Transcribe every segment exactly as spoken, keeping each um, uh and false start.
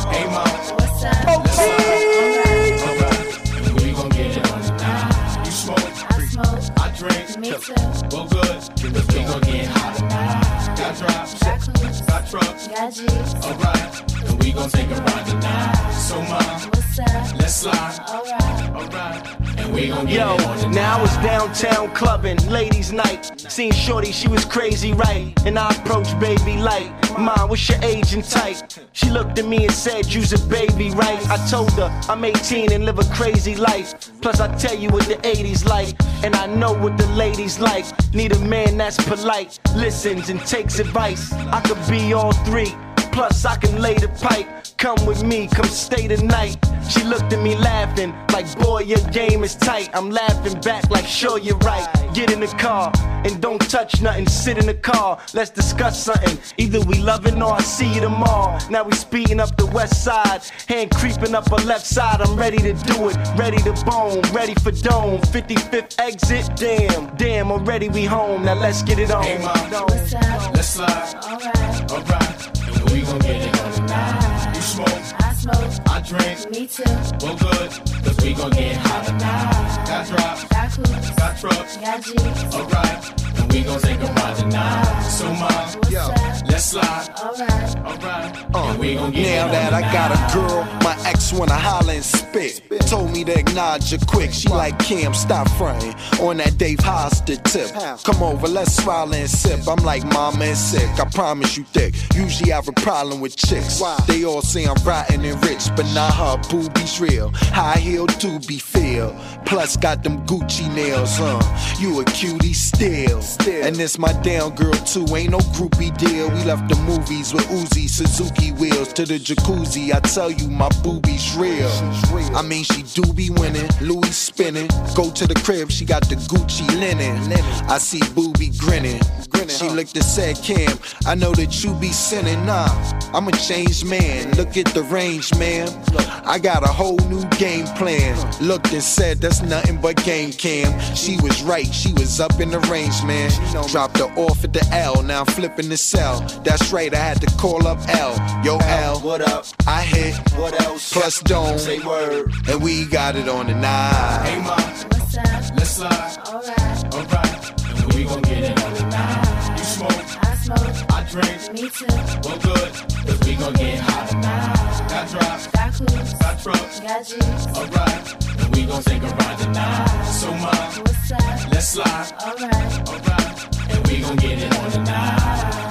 Hey mom, what's up? let's slide. Alright, Alright, and we gon' get it on tonight. You smoke, I smoke, I drink, me too. well good, cause we gon' get hot tonight. Got drops, Got coops, got trucks, got G's. alright, and we gon' take a ride tonight. So mom, What's up? let's slide. Alright, Alright, and we gon' get Yo, it on tonight. now I was downtown clubbing, ladies' night. Seen Shorty, she was crazy, right? And I approached baby like, Mom, what's your age and type? She looked at me and said, you's a baby, right? I told her, I'm eighteen and live a crazy life. Plus I tell you what the eighties like, and I know what the ladies like. Need a man that's polite, listens and takes advice. I could be all three, plus I can lay the pipe. Come with me, come stay the night. She looked at me laughing, like boy your game is tight. I'm laughing back like sure you're right. Get in the car, and don't touch nothing, sit in the car. Let's discuss something, either we loving or I see you tomorrow. Now we speeding up the west side, hand creeping up her left side. I'm ready to do it, ready to bone, ready for dome. fifty-fifth exit, damn, damn, already we home. Now let's get it on. Hey mom, what's up? let's slide. Alright, Alright, and we gon' get it on tonight. You smoke, I smoke, I drink, me too. well good, cause we gon' get hot tonight. Got drops, Got coops, got trucks, got G's. alright, and we gon' take a ride tonight. So mom, What's up? let's slide. Alright, Alright, and we gon' get Now it on that I got tonight. a girl, my ex wanna holler and spit. Told me to acknowledge her quick. She like, Cam, stop frontin' on that Dave Hostert tip. Come over, let's swallow and sip. I'm like, mama and sick, I promise you thick. Usually I have a problem with chicks. They all say I'm rotten and rich, but nah, her boobies real. High heel doobie feel. Plus got them Gucci nails, huh? You a cutie still. And this my down girl too, ain't no groupie deal. We left the movies with Uzi, Suzuki wheels to the jacuzzi. I tell you, my boobies real. I mean, she do be winning, Louis spinning. Go to the crib, she got the Gucci linen. I see Boobie grinning. She looked and said, Cam, I know that you be sinning. Nah, I'm a changed man. Look at the range, man. I got a whole new game plan. Looked and said, that's nothing but game, Cam. She was right, she was up in the range, man. Dropped her off at the L, now I'm flipping the cell. That's right, I had to call up L. Yo, L, What up? I hit, What else? plus dome, Say word. and we got it on the night. Hey mom, what's up? let's slide. Alright, Alright, and we gon' get it on tonight. You smoke, I smoke, I drink, me too. well good, cause we gon' get hot tonight. Got drops, Got coops, got trucks, got G's. alright, and we gon' take a ride tonight. So mom, What's up? let's slide. Alright, Alright, and we gon' get it on tonight.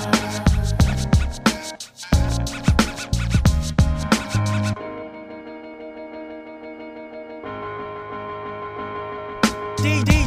D D